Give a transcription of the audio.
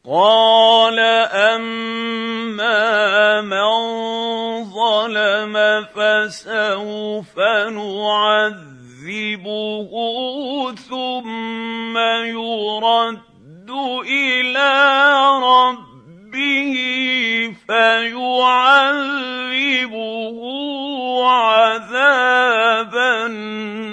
قال أما من ظلم فسوف نعذبه ثم يرد إلى ربه فيعذبه عذابا